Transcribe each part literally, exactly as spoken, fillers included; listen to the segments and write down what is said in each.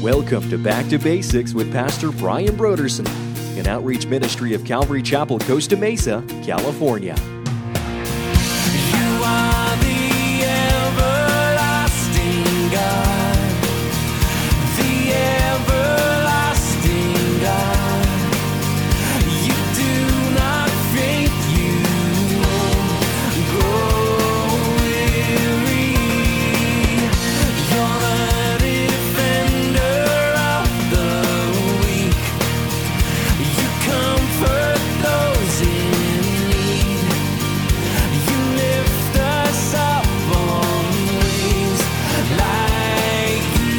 Welcome to Back to Basics with Pastor Brian Broderson, an outreach ministry of Calvary Chapel, Costa Mesa, California. You are the everlasting God, the everlasting God. You do not faint, you won't grow weary. You're the defender of the weak. You comfort those in need. You lift us up on wings like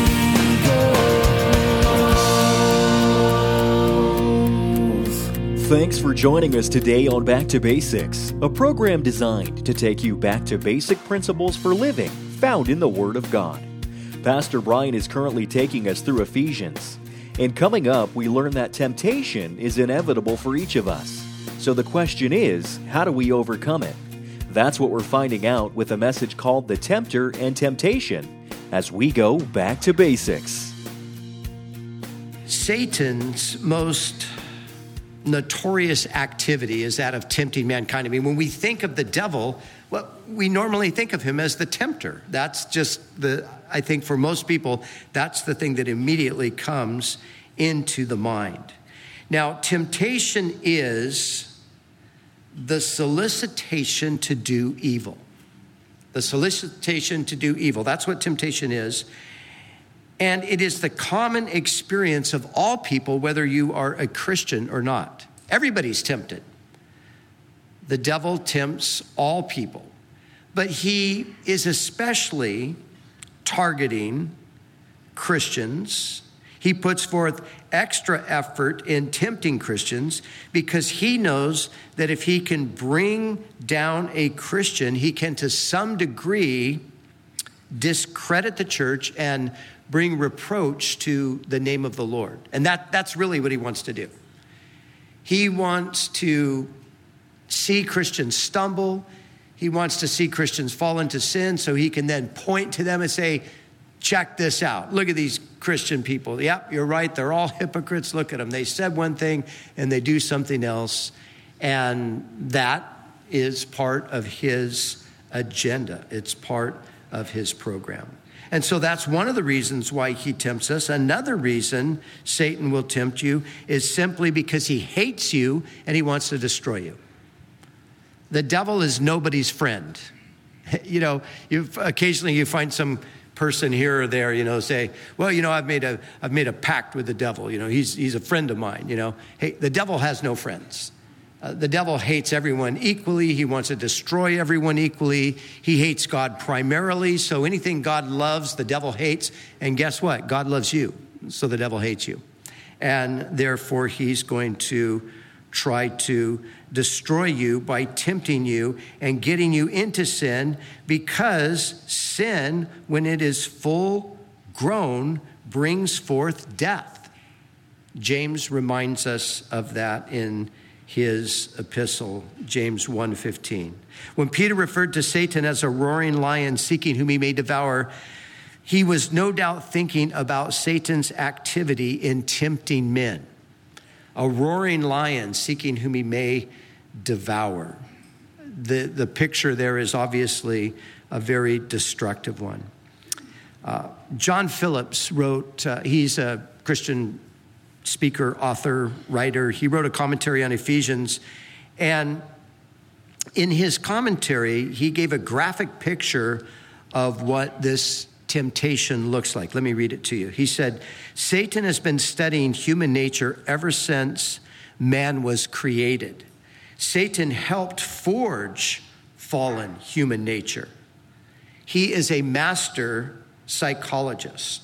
eagles. Thanks for joining us today on Back to Basics, a program designed to take you back to basic principles for living found in the Word of God. Pastor Brian is currently taking us through Ephesians. And coming up, we learn that temptation is inevitable for each of us. So the question is, how do we overcome it? That's what we're finding out with a message called The Tempter and Temptation as we go back to basics. Satan's most notorious activity is that of tempting mankind. I mean, when we think of the devil, well, we normally think of him as the tempter. That's just the, I think for most people, that's the thing that immediately comes into the mind. Now, temptation is the solicitation to do evil. The solicitation to do evil. That's what temptation is. And it is the common experience of all people, whether you are a Christian or not. Everybody's tempted. The devil tempts all people, but he is especially targeting Christians. He puts forth extra effort in tempting Christians because he knows that if he can bring down a Christian, he can to some degree discredit the church and bring reproach to the name of the Lord. And that, that's really what he wants to do. He wants to see Christians stumble. He wants to see Christians fall into sin so he can then point to them and say, check this out. Look at these Christian people. Yep, you're right. They're all hypocrites. Look at them. They said one thing and they do something else. And that is part of his agenda. It's part of his program. And so that's one of the reasons why he tempts us. Another reason Satan will tempt you is simply because he hates you and he wants to destroy you. The devil is nobody's friend. You know, you occasionally you find some person here or there, you know, say, well, you know, I've made a I've made a pact with the devil. You know, he's he's a friend of mine. You know, hey, the devil has no friends. Uh, the devil hates everyone equally. He wants to destroy everyone equally. He hates God primarily. So anything God loves, the devil hates. And guess what? God loves you. So the devil hates you. And therefore, he's going to try to destroy you by tempting you and getting you into sin, because sin, when it is full grown, brings forth death. James reminds us of that in his epistle, James one fifteen. When Peter referred to Satan as a roaring lion seeking whom he may devour, he was no doubt thinking about Satan's activity in tempting men. A roaring lion seeking whom he may devour. The, the picture there is obviously a very destructive one. Uh, John Phillips wrote, uh, he's a Christian speaker, author, writer. He wrote a commentary on Ephesians. And in his commentary, he gave a graphic picture of what this temptation looks like. Let me read it to you. He said, Satan has been studying human nature ever since man was created. Satan helped forge fallen human nature. He is a master psychologist.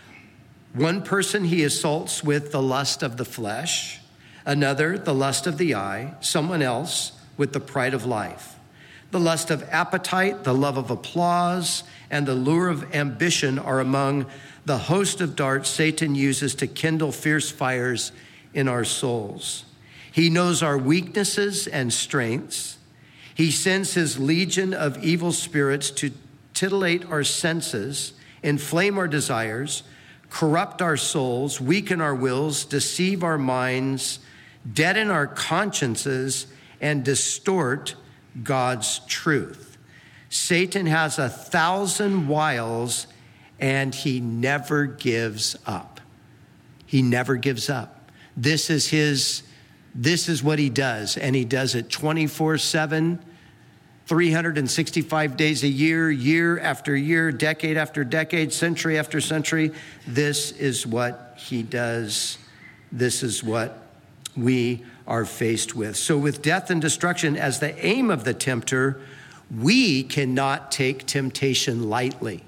One person he assaults with the lust of the flesh, another the lust of the eye, someone else with the pride of life. The lust of appetite, the love of applause, and the lure of ambition are among the host of darts Satan uses to kindle fierce fires in our souls. He knows our weaknesses and strengths. He sends his legion of evil spirits to titillate our senses, inflame our desires, corrupt our souls, weaken our wills, deceive our minds, deaden our consciences, and distort God's truth. Satan has a thousand wiles, and he never gives up. He never gives up. This is his, this is what he does, and he does it twenty-four seven, three hundred sixty-five days a year, year after year, decade after decade, century after century. This is what he does. This is what we are faced with. So with death and destruction as the aim of the tempter, we cannot take temptation lightly.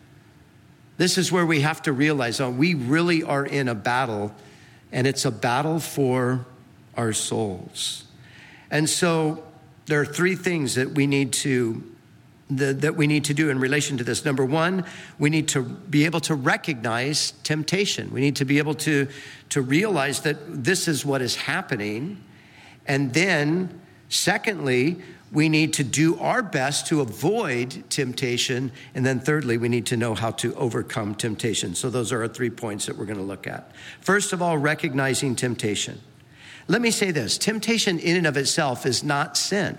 This is where we have to realize, oh, we really are in a battle, and it's a battle for our souls. And so there are three things that we need to the, that we need to do in relation to this. Number one, we need to be able to recognize temptation. We need to be able to, to realize that this is what is happening. And then, secondly, we need to do our best to avoid temptation. And then thirdly, we need to know how to overcome temptation. So those are our three points that we're going to look at. First of all, recognizing temptation. Let me say this, temptation in and of itself is not sin.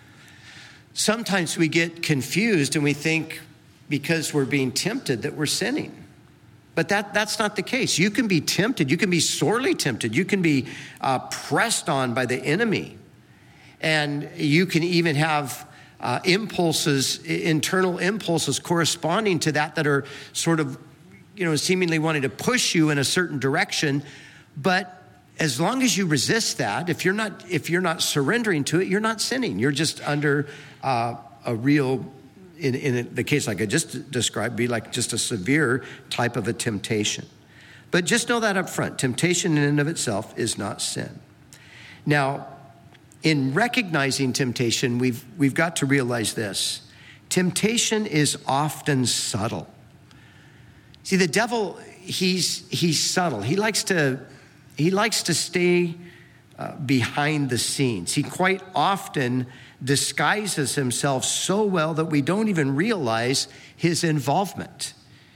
Sometimes we get confused and we think because we're being tempted that we're sinning. But that, that's not the case. You can be tempted. You can be sorely tempted. You can be uh, pressed on by the enemy. And you can even have uh, impulses, internal impulses corresponding to that that are sort of, you know, seemingly wanting to push you in a certain direction. But as long as you resist that, if you're not if you're not surrendering to it, you're not sinning. You're just under uh, a real, in, in the case like I just described, be like just a severe type of a temptation. But just know that up front, temptation in and of itself is not sin. Now, in recognizing temptation, we've we've got to realize this. Temptation is often subtle. See, the devil, he's he's subtle. He likes to he likes to stay uh, behind the scenes. He quite often disguises himself so well that we don't even realize his involvement.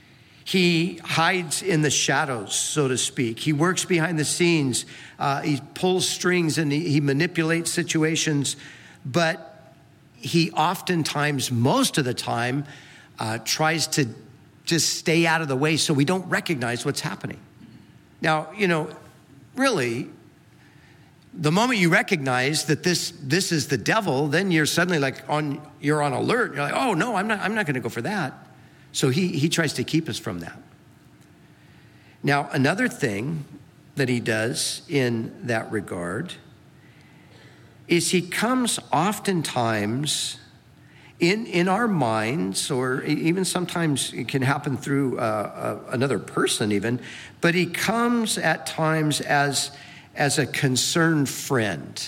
He hides in the shadows, so to speak. He works behind the scenes. Uh, he pulls strings and he, he manipulates situations. But he oftentimes, most of the time, uh, tries to just stay out of the way so we don't recognize what's happening. Now, you know, really, the moment you recognize that this this is the devil, then you're suddenly like on you're on alert. You're like, oh no, I'm not I'm not going to go for that. So he, he tries to keep us from that. Now, another thing that he does in that regard is he comes oftentimes in, in our minds, or even sometimes it can happen through uh, uh, another person even, but he comes at times as, as a concerned friend.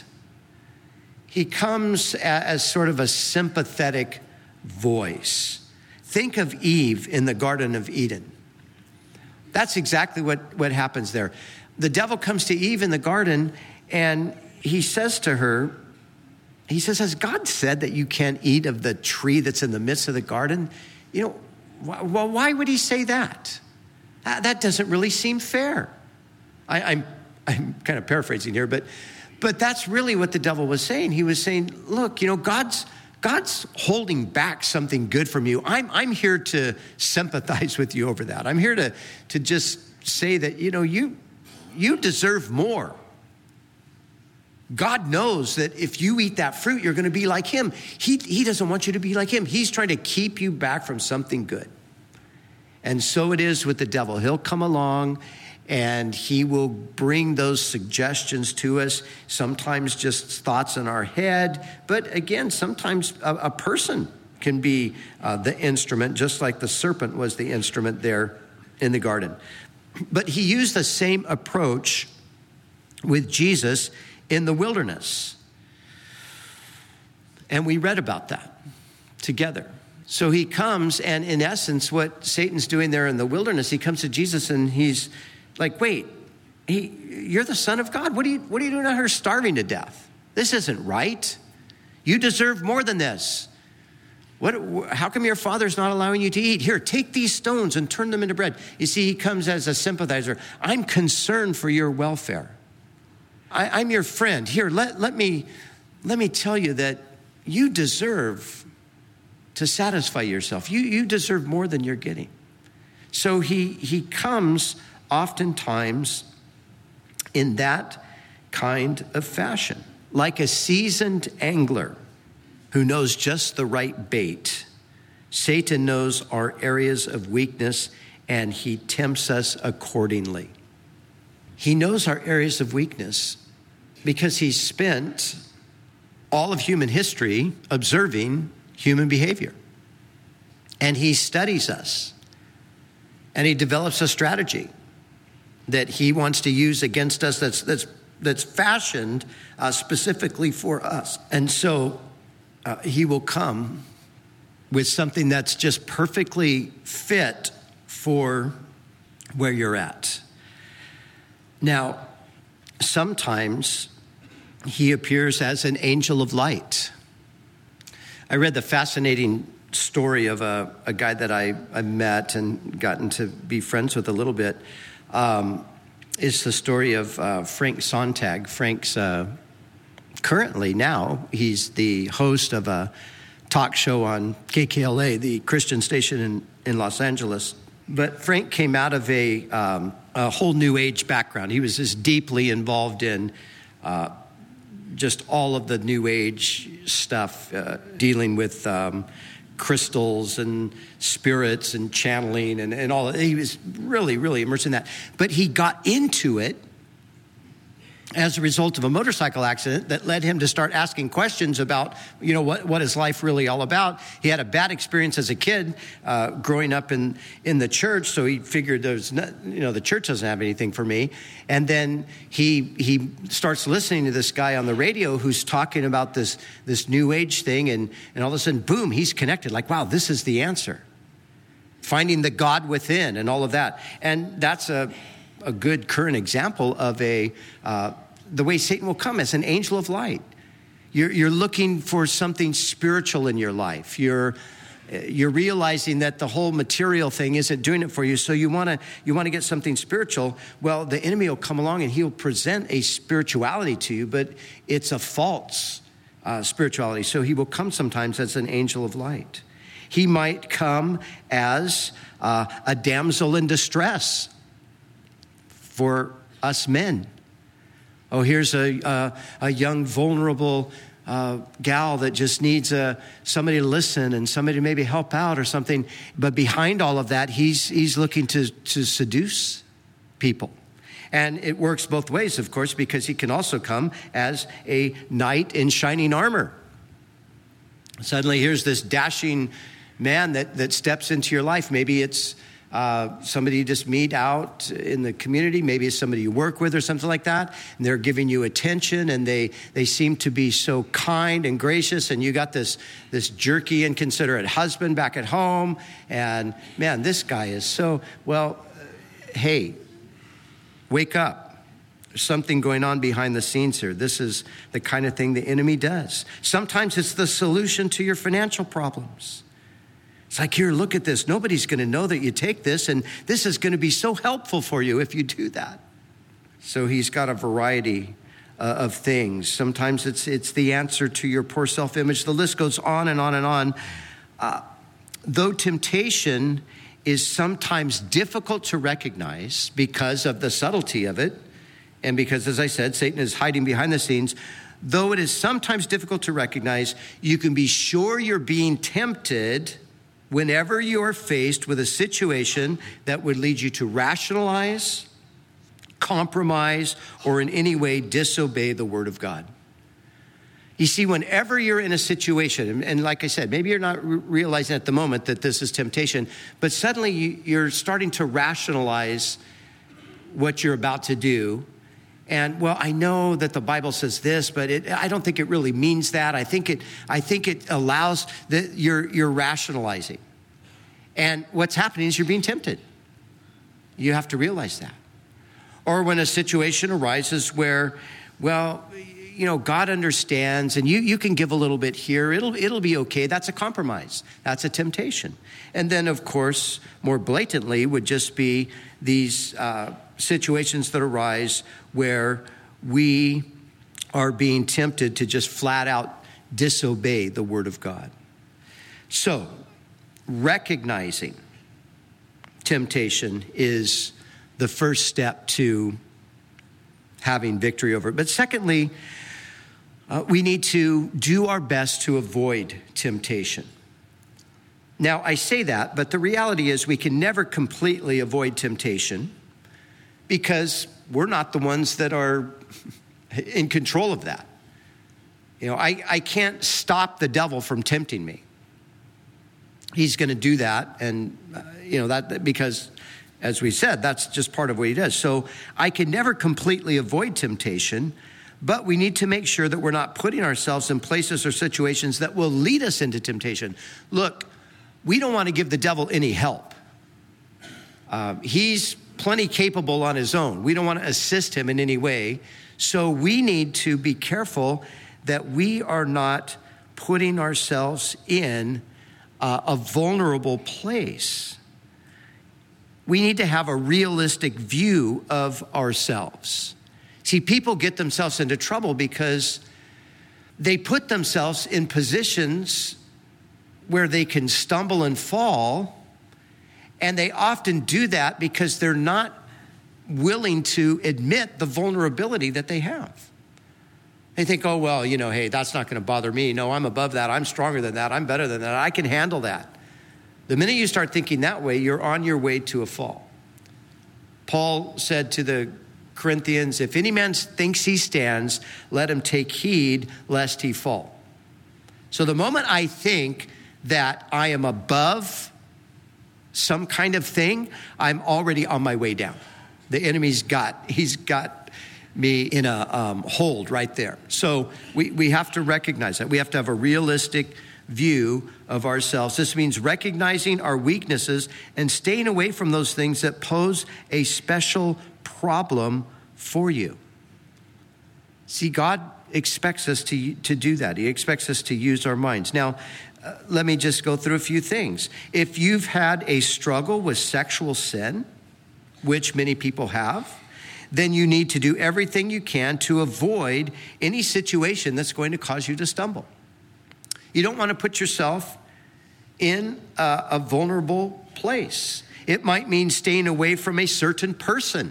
He comes as sort of a sympathetic voice. Think of Eve in the Garden of Eden. That's exactly what, what happens there. The devil comes to Eve in the garden and he says to her, he says, has God said that you can't eat of the tree that's in the midst of the garden? You know, well, why would he say that? That doesn't really seem fair. I, I'm, I'm kind of paraphrasing here, but, but that's really what the devil was saying. He was saying, look, you know, God's, God's holding back something good from you. I'm, I'm here to sympathize with you over that. I'm here to, to just say that, you know, you, you deserve more. God knows that if you eat that fruit, you're going to be like him. He, he doesn't want you to be like him. He's trying to keep you back from something good. And so it is with the devil. He'll come along and he will bring those suggestions to us, sometimes just thoughts in our head. But again, sometimes a, a person can be uh, the instrument, just like the serpent was the instrument there in the garden. But he used the same approach with Jesus in the wilderness. And we read about that together. So he comes, and in essence, what Satan's doing there in the wilderness, he comes to Jesus and he's like, wait, he, you're the Son of God. What are you, what are you doing out here starving to death? This isn't right. You deserve more than this. What, how come your father's not allowing you to eat? Here, take these stones and turn them into bread. You see, he comes as a sympathizer. I'm concerned for your welfare. I, I'm your friend. Here, let, let me, let me tell you that you deserve to satisfy yourself. You, you deserve more than you're getting. So he, he comes oftentimes in that kind of fashion, like a seasoned angler who knows just the right bait. Satan knows our areas of weakness, and he tempts us accordingly. He knows our areas of weakness because he's spent all of human history observing human behavior. And he studies us, and he develops a strategy that he wants to use against us that's that's that's fashioned uh, specifically for us. And so uh, he will come with something that's just perfectly fit for where you're at. Now, sometimes he appears as an angel of light. I read the fascinating story of a, a guy that I, I met and gotten to be friends with a little bit. Um, it's the story of uh, Frank Sontag. Frank's uh, currently now, he's the host of a talk show on K K L A, the Christian station in, in Los Angeles. But Frank came out of a, um, a whole New Age background. He was just deeply involved in uh, just all of the New Age stuff, uh, dealing with um, crystals and spirits and channeling and, and all. He was really, really immersed in that. But he got into it as a result of a motorcycle accident that led him to start asking questions about, you know, what, what is life really all about? He had a bad experience as a kid uh, growing up in, in the church, so he figured there's not, you know, the church doesn't have anything for me. And then he he starts listening to this guy on the radio who's talking about this, this New Age thing, and, and all of a sudden, boom, he's connected. Like, wow, this is the answer. Finding the God within and all of that. And that's a a good current example of a uh, the way Satan will come as an angel of light. You're, you're looking for something spiritual in your life. You're you're realizing that the whole material thing isn't doing it for you, so you want to you want to get something spiritual. Well, the enemy will come along and he'll present a spirituality to you, but it's a false uh, spirituality. So he will come sometimes as an angel of light. He might come as uh, a damsel in distress for us men. Oh, here's a a, a young, vulnerable uh, gal that just needs a, somebody to listen and somebody to maybe help out or something. But behind all of that, he's he's looking to, to seduce people. And it works both ways, of course, because he can also come as a knight in shining armor. Suddenly, here's this dashing man that, that steps into your life. Maybe it's Uh, somebody you just meet out in the community, maybe it's somebody you work with or something like that, and they're giving you attention, and they they seem to be so kind and gracious, and you got this this jerky, inconsiderate husband back at home, and man, this guy is so, well, uh, hey, wake up. There's something going on behind the scenes here. This is the kind of thing the enemy does. Sometimes it's the solution to your financial problems. It's like, here, look at this. Nobody's going to know that you take this, and this is going to be so helpful for you if you do that. So he's got a variety uh, of things. Sometimes it's it's the answer to your poor self-image. The list goes on and on and on. Uh, though temptation is sometimes difficult to recognize because of the subtlety of it, and because, as I said, Satan is hiding behind the scenes, though it is sometimes difficult to recognize, you can be sure you're being tempted whenever you are faced with a situation that would lead you to rationalize, compromise, or in any way disobey the word of God. You see, whenever you're in a situation, and, and like I said, maybe you're not re- realizing at the moment that this is temptation, but suddenly you, you're starting to rationalize what you're about to do. And, well, I know that the Bible says this, but it, I don't think it really means that. I think it I think it allows that you're you're rationalizing. And what's happening is you're being tempted. You have to realize that. Or when a situation arises where, well, you know, God understands, and you, you can give a little bit here. It'll, it'll be okay. That's a compromise. That's a temptation. And then, of course, more blatantly would just be these uh, situations that arise where we are being tempted to just flat out disobey the word of God. So, recognizing temptation is the first step to having victory over it. But secondly, uh, we need to do our best to avoid temptation. Now, I say that, but the reality is we can never completely avoid temptation because we're not the ones that are in control of that. You know, I, I can't stop the devil from tempting me. He's going to do that, and, uh, you know, that because, as we said, that's just part of what he does. So I can never completely avoid temptation, but we need to make sure that we're not putting ourselves in places or situations that will lead us into temptation. Look, we don't want to give the devil any help. Uh, he's plenty capable on his own. We don't want to assist him in any way. So we need to be careful that we are not putting ourselves in uh, a vulnerable place. We need to have a realistic view of ourselves. See, people get themselves into trouble because they put themselves in positions where they can stumble and fall, and they often do that because they're not willing to admit the vulnerability that they have. They think, oh, well, you know, hey, that's not going to bother me. No, I'm above that. I'm stronger than that. I'm better than that. I can handle that. The minute you start thinking that way, you're on your way to a fall. Paul said to the Corinthians, if any man thinks he stands, let him take heed lest he fall. So the moment I think that I am above some kind of thing, I'm already on my way down. The enemy's got, he's got me in a um, hold right there. So we, we have to recognize that. We have to have a realistic view of ourselves. This means recognizing our weaknesses and staying away from those things that pose a special problem for you. See, God expects us to, to do that. He expects us to use our minds. Now, uh, let me just go through a few things. If you've had a struggle with sexual sin, which many people have, then you need to do everything you can to avoid any situation that's going to cause you to stumble. You don't want to put yourself in a, a vulnerable place. It might mean staying away from a certain person.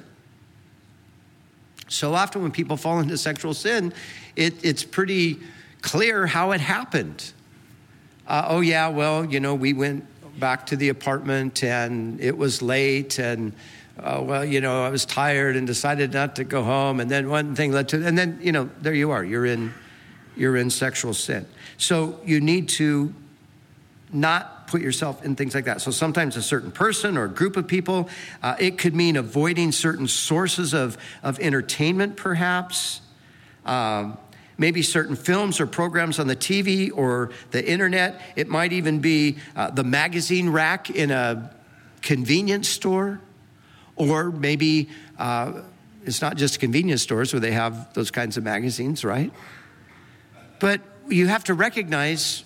So often when people fall into sexual sin, it, it's pretty clear how it happened. Uh, oh, yeah, well, you know, we went back to the apartment and it was late and Uh, well, you know, I was tired and decided not to go home. And then one thing led to, and then, you know, there you are. You're in, you're in sexual sin. So you need to not put yourself in things like that. So sometimes a certain person or a group of people, uh, it could mean avoiding certain sources of, of entertainment, perhaps. Um, maybe certain films or programs on the T V or the internet. It might even be uh, the magazine rack in a convenience store. Or maybe uh, it's not just convenience stores where they have those kinds of magazines, right? But you have to recognize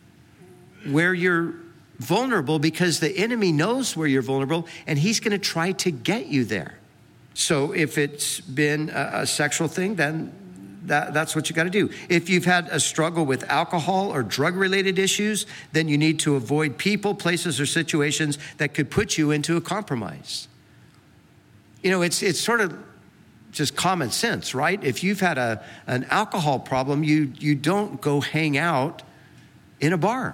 where you're vulnerable because the enemy knows where you're vulnerable and he's going to try to get you there. So if it's been a, a sexual thing, then that, that's what you got to do. If you've had a struggle with alcohol or drug-related issues, then you need to avoid people, places, or situations that could put you into a compromise. You know, it's it's sort of just common sense, right? If you've had a an alcohol problem, you you don't go hang out in a bar.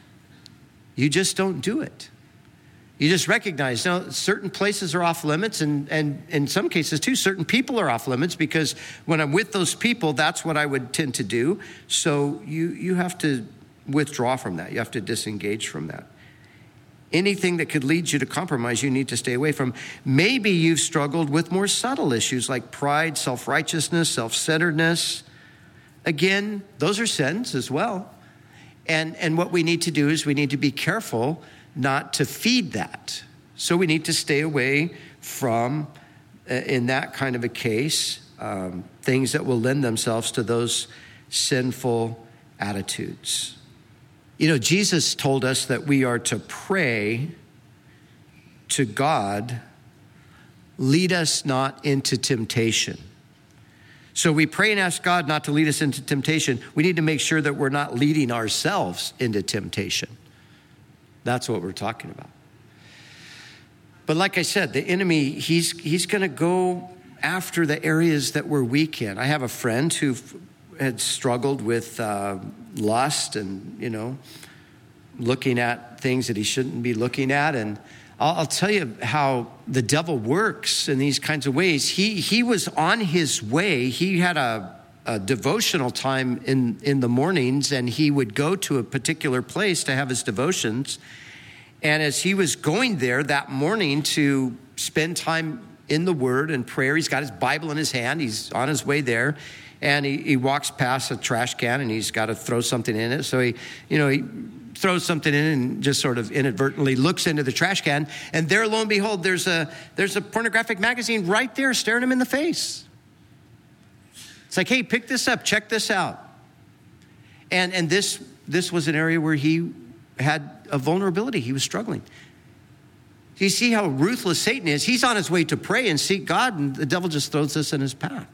You just don't do it. You just recognize, now, certain places are off limits, and, and in some cases, too, certain people are off limits because when I'm with those people, that's what I would tend to do. So you you have to withdraw from that. You have to disengage from that. Anything that could lead you to compromise, you need to stay away from. Maybe you've struggled with more subtle issues like pride, self-righteousness, self-centeredness. Again, those are sins as well. And, and what we need to do is we need to be careful not to feed that. So we need to stay away from, uh, in that kind of a case, um, things that will lend themselves to those sinful attitudes. You know, Jesus told us that we are to pray to God, lead us not into temptation. So we pray and ask God not to lead us into temptation. We need to make sure that we're not leading ourselves into temptation. That's what we're talking about. But like I said, the enemy, he's he's going to go after the areas that we're weak in. I have a friend who had struggled with uh, lust and, you know, looking at things that he shouldn't be looking at. And I'll, I'll tell you how the devil works in these kinds of ways. He he was on his way. He had a, a devotional time in, in the mornings, and he would go to a particular place to have his devotions. And as he was going there that morning to spend time in the Word and prayer, he's got his Bible in his hand. He's on his way there, and he, he walks past a trash can, and he's got to throw something in it. So he, you know, he throws something in and just sort of inadvertently looks into the trash can, and there, lo and behold, there's a there's a pornographic magazine right there staring him in the face. It's like, hey, pick this up, check this out. And and this this was an area where he had a vulnerability. He was struggling. You see how ruthless Satan is? He's on his way to pray and seek God, and the devil just throws this in his path.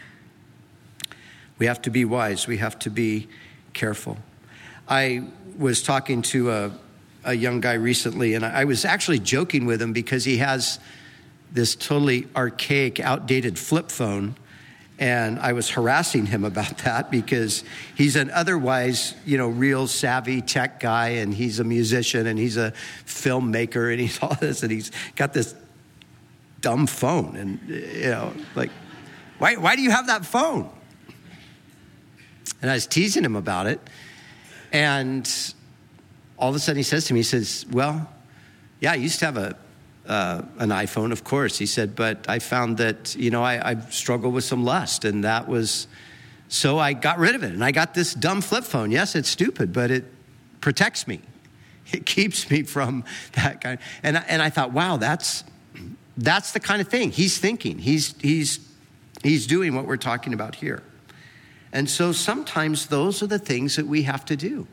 We have to be wise. We have to be careful. I was talking to a, a young guy recently, and I was actually joking with him because he has this totally archaic, outdated flip phone. And I was harassing him about that because he's an otherwise, you know, real savvy tech guy, and he's a musician, and he's a filmmaker, and he's all this, and he's got this dumb phone. And, you know, like, why, why do you have that phone? And I was teasing him about it. And all of a sudden he says to me, he says, well, yeah, I used to have a Uh, an iPhone, of course. He said, but I found that, you know, I, I struggle with some lust, and that was, so I got rid of it, and I got this dumb flip phone. Yes, it's stupid, but it protects me. It keeps me from that kind. And I, and I thought, wow, that's that's the kind of thing he's thinking. He's he's he's doing what we're talking about here. And so sometimes those are the things that we have to do.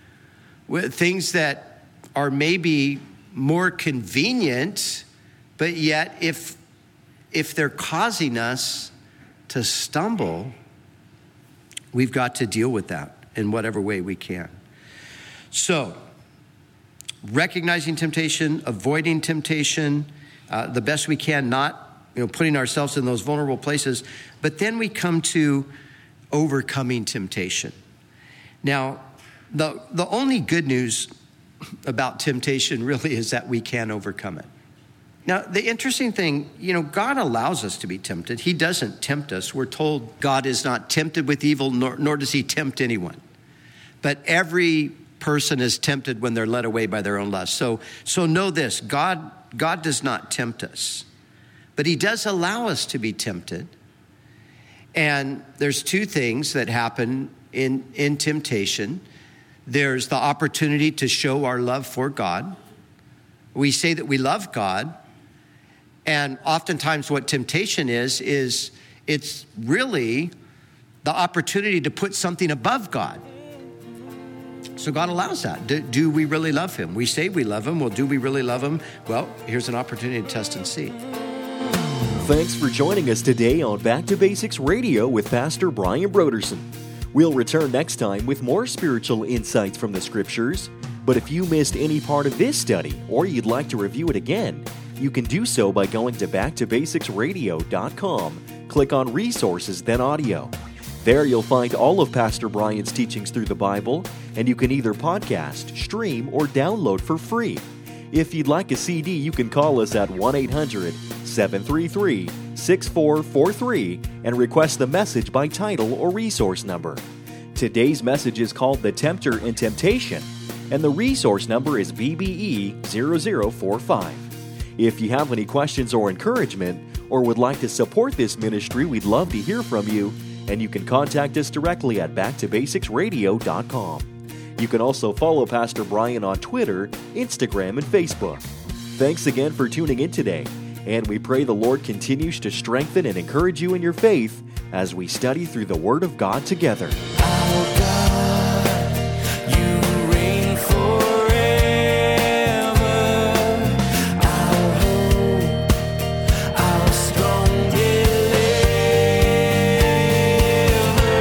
Things that are maybe more convenient, but yet if if they're causing us to stumble, we've got to deal with that in whatever way we can. So, recognizing temptation, avoiding temptation, uh, the best we can, not you know putting ourselves in those vulnerable places. But then we come to overcoming temptation. Now, the the only good news about temptation really is that we can overcome it. Now, the interesting thing, you know, God allows us to be tempted. He doesn't tempt us. We're told God is not tempted with evil, nor, nor does he tempt anyone. But every person is tempted when they're led away by their own lust. So, so know this, God, God does not tempt us, but he does allow us to be tempted. And there's two things that happen in, in temptation. There's the opportunity to show our love for God. We say that we love God, and oftentimes what temptation is, is it's really the opportunity to put something above God. So God allows that. Do, do we really love him? We say we love him. Well, do we really love him? Well, here's an opportunity to test and see. Thanks for joining us today on Back to Basics Radio with Pastor Brian Brodersen. We'll return next time with more spiritual insights from the Scriptures. But if you missed any part of this study or you'd like to review it again, you can do so by going to back to basics radio dot com. Click on Resources, then Audio. There you'll find all of Pastor Brian's teachings through the Bible, and you can either podcast, stream, or download for free. If you'd like a C D, you can call us at one eight hundred seven three three six four four three and request the message by title or resource number. Today's message is called The Tempter in Temptation, and the resource number is B B E zero zero four five. If you have any questions or encouragement, or would like to support this ministry, we'd love to hear from you, and you can contact us directly at back to basics radio dot com. You can also follow Pastor Brian on Twitter, Instagram, and Facebook. Thanks again for tuning in today, And we pray the Lord continues to strengthen and encourage you in your faith as we study through the Word of God together. Our God, you reign forever. Our hope, our strong deliverer.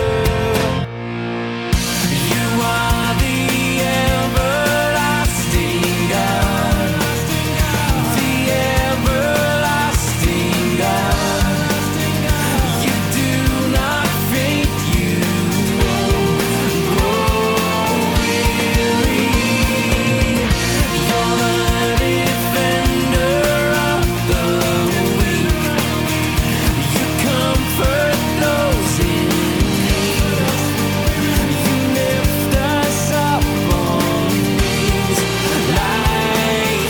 You are the everlasting God, the everlasting God. You do not faint, you won't grow weary. You're the defender of the weak. You comfort those in need. You lift us up on wings like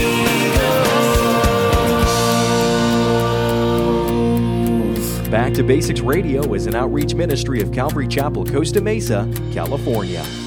eagles. Back to Basics Radio is an outreach ministry of Calvary Chapel, Costa Mesa, California.